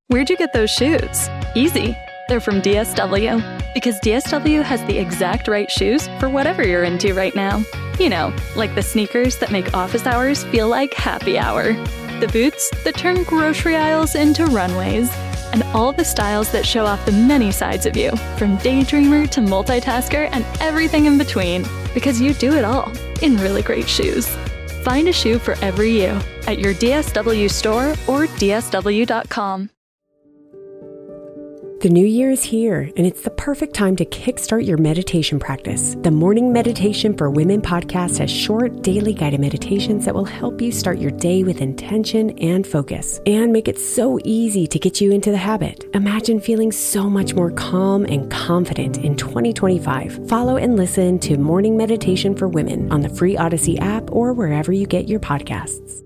Where'd you get those shoes? Easy. They're from DSW. Because DSW has the exact right shoes for whatever you're into right now. You know, like the sneakers that make office hours feel like happy hour. The boots that turn grocery aisles into runways. And all the styles that show off the many sides of you, from daydreamer to multitasker and everything in between. Because you do it all in really great shoes. Find a shoe for every you at your DSW store or DSW.com. The new year is here, and it's the perfect time to kickstart your meditation practice. The Morning Meditation for Women podcast has short, daily guided meditations that will help you start your day with intention and focus, and make it so easy to get you into the habit. Imagine feeling so much more calm and confident in 2025. Follow and listen to Morning Meditation for Women on the free Odyssey app or wherever you get your podcasts.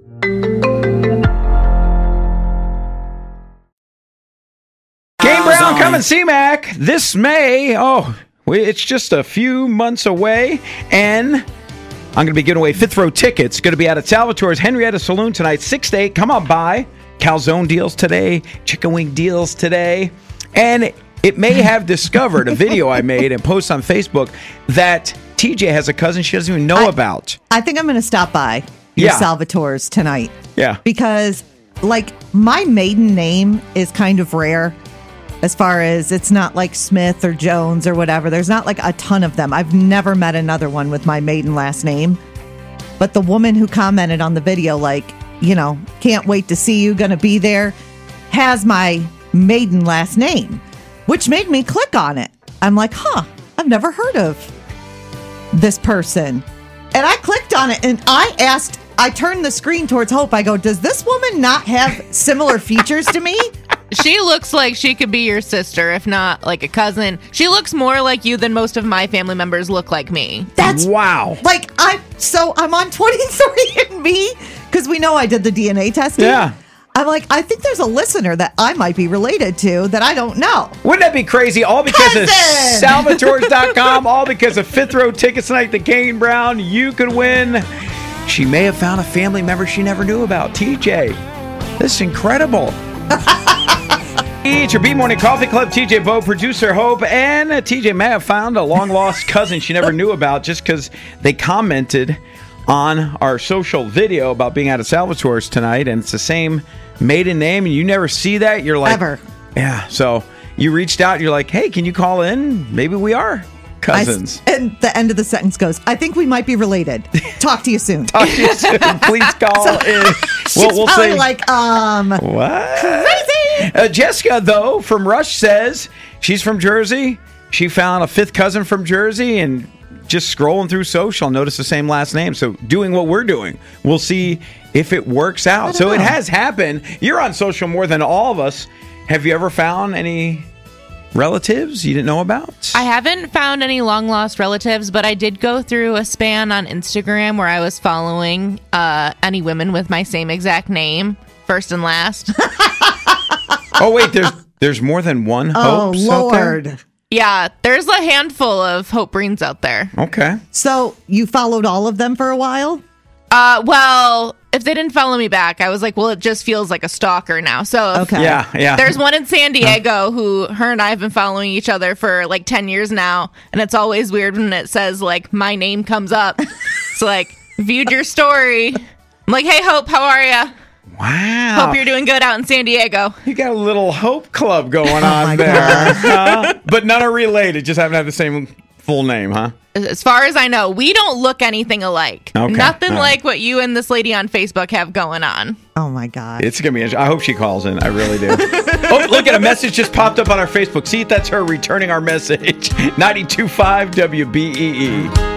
Brown coming CMAC this May. It's just a few months away, and I'm going to be giving away fifth row tickets. Going to be out at Salvatore's Henrietta Saloon tonight, 6 to 8. Come on by. Calzone deals today, chicken wing deals today, and it may have discovered a video I made and post on Facebook that TJ has a cousin she doesn't even know about. I think I'm going to stop by your Salvatore's tonight. Yeah, because my maiden name is kind of rare. As far as it's not like Smith or Jones or whatever. There's not like a ton of them. I've never met another one with my maiden last name. But the woman who commented on the video, can't wait to see you, gonna be there, has my maiden last name, which made me click on it. I'm like, I've never heard of this person. And I clicked on it and I turned the screen towards Hope. I go, does this woman not have similar features to me? She looks like she could be your sister, if not like a cousin. She looks more like you than most of my family members look like me. That's wow. I'm on 23andMe because we know I did the DNA testing. Yeah. I'm like, I think there's a listener that I might be related to that I don't know. Wouldn't that be crazy? All because of Salvatores.com, all because of fifth row tickets tonight to Kane Brown. You could win. She may have found a family member she never knew about. TJ, this is incredible. It's your B-Morning Coffee Club. TJ Bo, producer Hope, and TJ may have found a long-lost cousin she never knew about just because they commented on our social video about being out of Salvatore's tonight, and it's the same maiden name, and you never see that. You're like... Ever. Yeah, so you reached out, you're like, hey, can you call in? Maybe we are cousins. And the end of the sentence goes, I think we might be related. Talk to you soon. Talk to you soon. Please call in. We'll say, what? Crazy! Jessica, though, from Rush says she's from Jersey. She found a fifth cousin from Jersey and just scrolling through social, noticed the same last name. So doing what we're doing, we'll see if it works out. So it has happened. You're on social more than all of us. Have you ever found any relatives you didn't know about? I haven't found any long-lost relatives, but I did go through a span on Instagram where I was following any women with my same exact name, first and last. Oh, wait, there's more than one Hope? Oh, Lord. Yeah, there's a handful of Hope Breens out there. Okay. So you followed all of them for a while? Well, if they didn't follow me back, I was like, well, it just feels like a stalker now. So okay. Yeah. There's one in San Diego who her and I have been following each other for like 10 years now. And it's always weird when it says like my name comes up. It's like, viewed your story. I'm like, hey, Hope, how are you? Wow. Hope you're doing good out in San Diego. You got a little Hope Club going on there. But none are related. Just happen to have the same full name, huh? As far as I know, we don't look anything alike. Okay. Nothing like what you and this lady on Facebook have going on. Oh, my God. It's going to be interesting. I hope she calls in. I really do. Oh, look at a message just popped up on our Facebook. See if that's her returning our message. 92.5 WBEE.